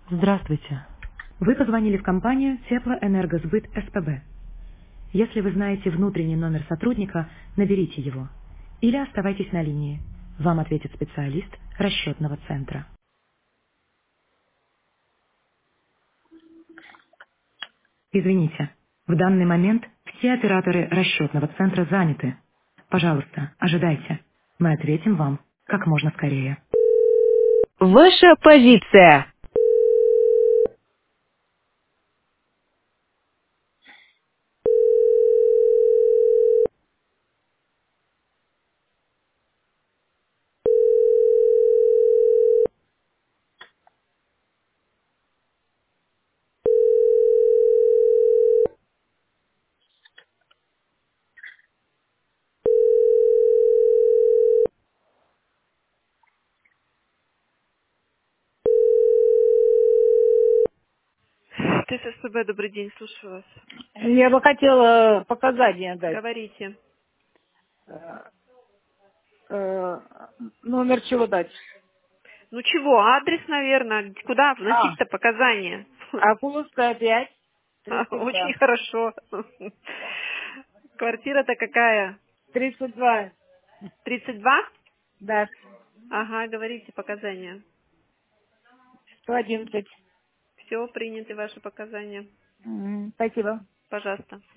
Здравствуйте. Вы позвонили в компанию Теплоэнергосбыт СПБ. Если вы знаете внутренний номер сотрудника, наберите его. Или оставайтесь на линии. Вам ответит специалист расчетного центра. Извините, в данный момент все операторы расчетного центра заняты. Пожалуйста, ожидайте. Мы ответим вам как можно скорее. Ваша позиция. ТССБ, добрый день, слушаю вас. Я бы хотела показания дать. Говорите. Э, э, Номер чего дать? Ну чего, адрес, наверное, куда А, вносить-то показания? Акуловская 5, Очень 32. хорошо. Квартира-то какая? 32, 32? да, Ага, говорите показания. 111. Все, приняты ваши показания. Спасибо. Пожалуйста.